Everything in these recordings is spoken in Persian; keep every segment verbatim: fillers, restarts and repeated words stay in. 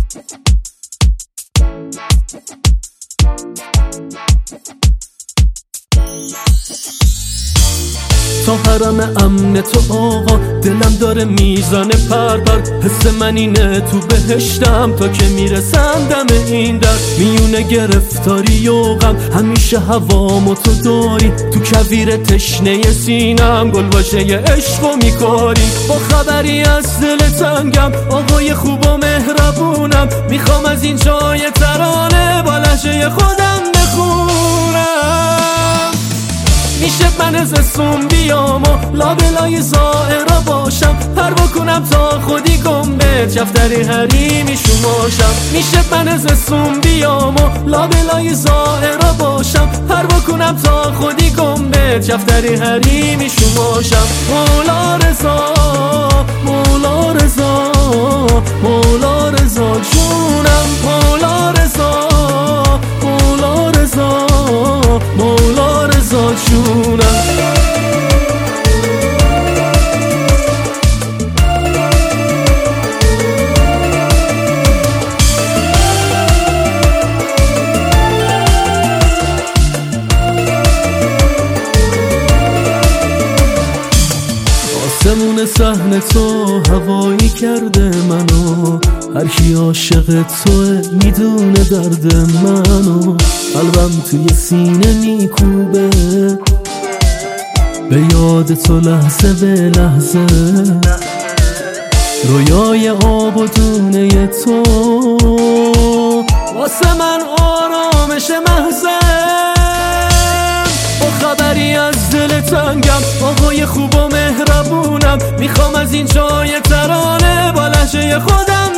تا حرم امن تو آقا دلم داره میزنه پرپر، حس من اینه تو بهشتم تا که میرسم دم این در. میونه گرفتاری و غم همیشه هوامو تو داری، تو کویر تشنه سینم گل واژه عشقو میکاری. با خبری از دل تنگم آقای خوب و مهربونم، میخوام از این جای ترانه با لحجه خودم بخونم. میشه من از زستون بیام و لابلای زائرا باشم، پروا کنم تا خودی گم به جفتری حریمی شماشم. میشه من از زستون بیام و لابلای زائرا باشم، پروا کنم تا خودی گم به جفتری حریمی شماشم. مولا رضا مولا رضا مولا رضا جونم، مولا رضا مولا رضا مولا رضا جونم. آسمون صحن تو هوایی کرده منو، هر کی عاشق توه میدونه درد منو. قلبم توی سینه میکوبه به یاد تو لحظه به لحظه، رویای آب و دونه تو واسه من آرامش محضه. با خبری از دل تنگم آقای خوب و مهربونم، میخوام از این جای ترانه با لحجه خودم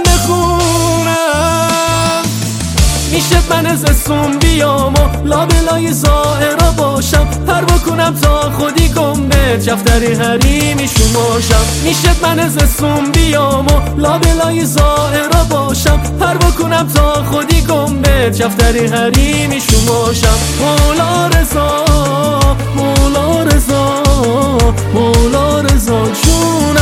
بخونم. میشه من از زستون بیام و لابلای زائرا باشم، پروا کنم تا خودی گم به جفتری حریمی شماشم. میشه من از زستون بیام و لابلای زائرا باشم، پروا کنم تا خودی گم به جفتری حریمی شماشم. مولا رضا مولا رضا مولا رضا جونم.